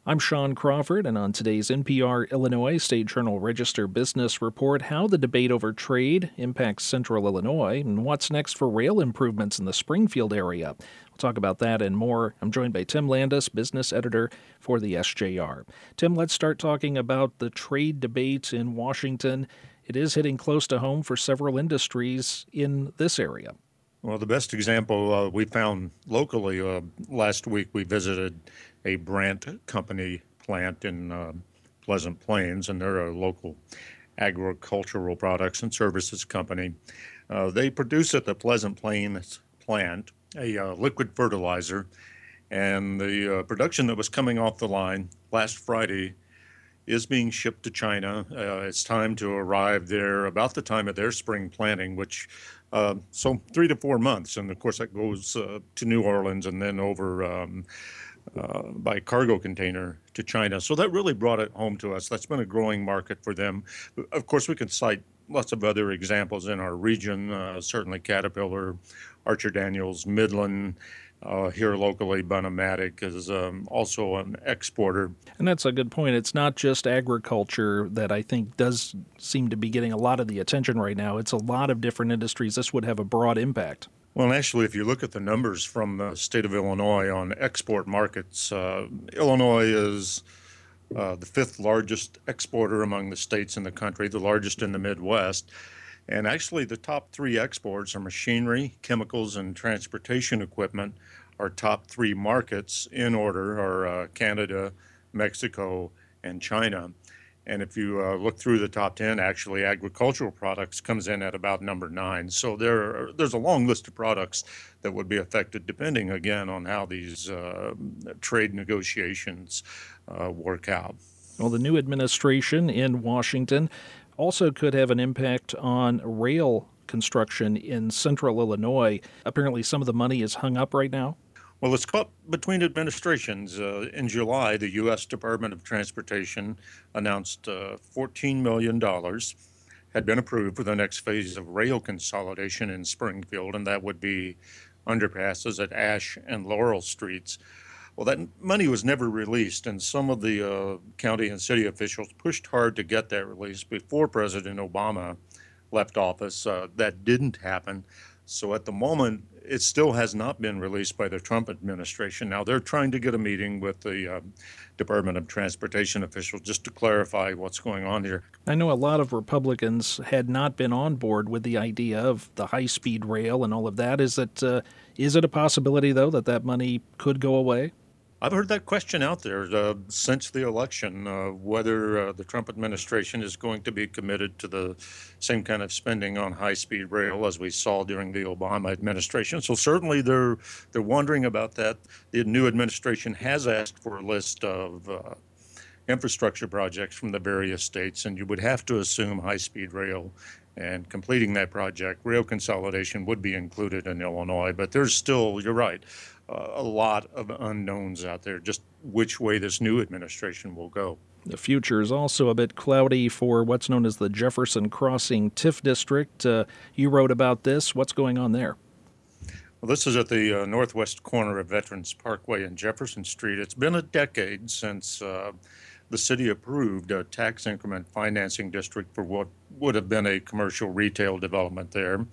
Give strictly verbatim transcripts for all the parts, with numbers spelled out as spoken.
I'm Sean Crawford, and on today's N P R Illinois State Journal Register Business Report, how the debate over trade impacts central Illinois and what's next for rail improvements in the Springfield area. We'll talk about that and more. I'm joined by Tim Landis, business editor for the S J R. Tim, let's start talking about the trade debate in Washington. It is hitting close to home for several industries in this area. Well, the best example uh, we found locally uh, last week, we visited a Brandt Company plant in uh, Pleasant Plains, and they're a local agricultural products and services company. Uh, they produce at the Pleasant Plains plant a uh, liquid fertilizer, and the uh, production that was coming off the line last Friday is being shipped to China. Uh, it's time to arrive there about the time of their spring planting, which uh, so three to four months. And of course, that goes uh, to New Orleans and then over um, uh, by cargo container to China. So that really brought it home to us. That's been a growing market for them. Of course, we can cite lots of other examples in our region, uh, certainly Caterpillar, Archer Daniels, Midland. Uh, here locally, Bunomatic is um, also an exporter. And that's a good point. It's not just agriculture that I think does seem to be getting a lot of the attention right now. It's a lot of different industries. This would have a broad impact. Well, actually, if you look at the numbers from the state of Illinois on export markets, uh, Illinois is uh, the fifth largest exporter among the states in the country, the largest in the Midwest. And actually, the top three exports are machinery, chemicals, and transportation equipment. Our top three markets in order are uh, Canada, Mexico, and China. And if you uh, look through the top ten, actually, agricultural products comes in at about number nine. So there, are, there's a long list of products that would be affected, depending, again, on how these uh, trade negotiations uh, work out. Well, the new administration in Washington also could have an impact on rail construction in central Illinois. Apparently, some of the money is hung up right now. Well, it's caught between administrations. Uh, in July, the U S Department of Transportation announced uh, fourteen million dollars had been approved for the next phase of rail consolidation in Springfield, and that would be underpasses at Ash and Laurel Streets. Well, that money was never released, and some of the uh, county and city officials pushed hard to get that released before President Obama left office. Uh, that didn't happen. So at the moment, it still has not been released by the Trump administration. Now, they're trying to get a meeting with the uh, Department of Transportation officials just to clarify what's going on here. I know a lot of Republicans had not been on board with the idea of the high-speed rail and all of that. Is it, uh, is it a possibility, though, that that money could go away? I've heard that question out there uh, since the election, uh, whether uh, the Trump administration is going to be committed to the same kind of spending on high-speed rail as we saw during the Obama administration. So certainly they're they're wondering about that. The new administration has asked for a list of uh, infrastructure projects from the various states, and you would have to assume high-speed rail and completing that project, rail consolidation, would be included in Illinois. But there's still, you're right, uh, a lot of unknowns out there, just which way this new administration will go. The future is also a bit cloudy for what's known as the Jefferson Crossing TIF District. Uh, you wrote about this. What's going on there? Well, this is at the uh, northwest corner of Veterans Parkway and Jefferson Street. It's been a decade since uh, the city approved a tax increment financing district for what would have been a commercial retail development there.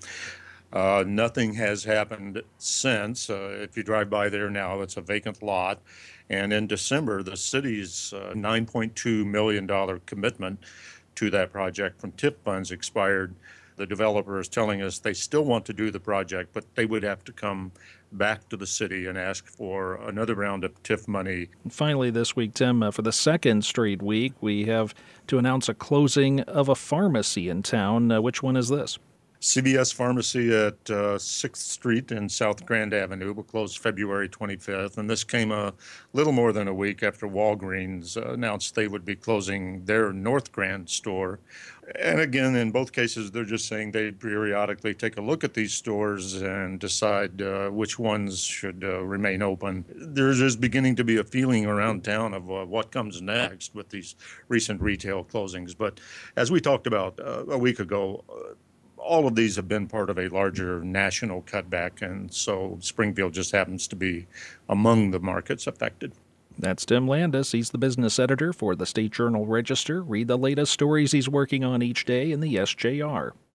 Uh, nothing has happened since. Uh, if you drive by there now, it's a vacant lot. And in December, the city's uh, nine point two million dollars commitment to that project from TIF funds expired. The developer is telling us they still want to do the project, but they would have to come back to the city and ask for another round of TIF money. And finally, this week, Tim, uh, for the second straight week, we have to announce a closing of a pharmacy in town. Uh, which one is this? C V S Pharmacy at uh, sixth Street and South Grand Avenue will close February twenty-fifth, and this came a little more than a week after Walgreens uh, announced they would be closing their North Grand store. And again, in both cases, they're just saying they periodically take a look at these stores and decide uh, which ones should uh, remain open. There's just beginning to be a feeling around town of uh, what comes next with these recent retail closings. But as we talked about uh, a week ago, uh, all of these have been part of a larger national cutback, and so Springfield just happens to be among the markets affected. That's Tim Landis. He's the business editor for the State Journal Register. Read the latest stories he's working on each day in the S J R.